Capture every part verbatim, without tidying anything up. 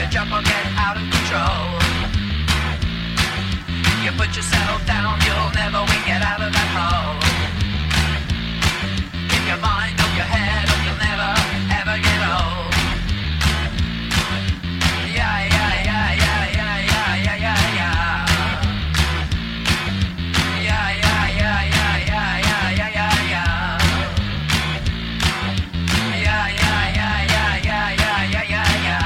jump or get out of control. You put yourself down, you'll never win, get out of that hole. Keep your mind on your head or you'll never, ever get old. Yeah, yeah, yeah, yeah, yeah, yeah, yeah, yeah, yeah. Yeah, yeah, yeah, yeah, yeah, yeah, yeah, yeah, yeah. Yeah, yeah, yeah, yeah, yeah, yeah, yeah, yeah, yeah.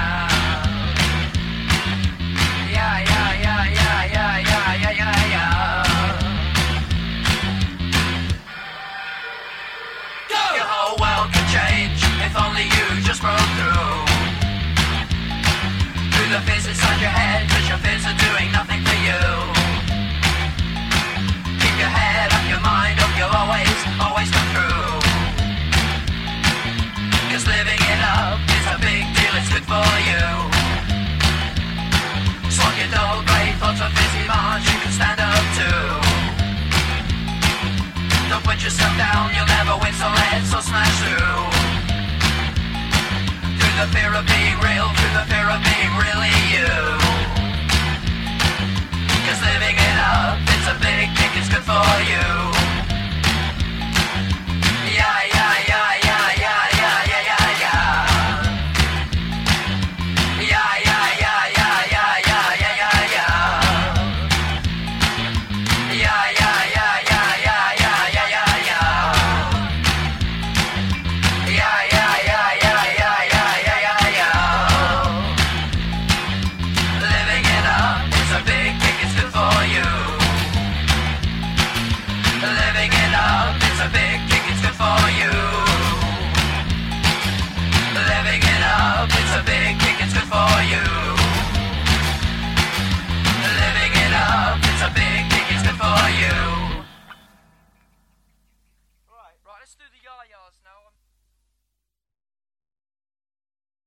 Yeah, yeah, yeah, yeah, yeah, yeah, yeah, yeah, yeah. Go! Your whole world could change if only you just broke through. Through the fears inside your head, 'cause your fears are doing nothing for you. Keep your head up, your mind up, you'll always, always come through. 'Cause living it up is a big deal, it's good for you. Slug your dull grey thoughts of busy march you can stand up to. Don't put yourself down, you'll never win, so let's all smash through. Through the fear of being real, through the fear of being really you. 'Cause living it up, it's a big kick, it's good for you. Yeah, yeah, yeah, yeah, yeah, yeah, yeah, yeah, yeah. Yeah, yeah, yeah, yeah, yeah, yeah, yeah, yeah, yeah. Yeah, yeah, yeah, yeah, yeah, yeah, yeah, yeah, yeah. Yeah, yeah, yeah, yeah, yeah, yeah, yeah, yeah, yeah. Living it up is a big kick, it's good for you. Living it up, it's a big kick, it's good for you.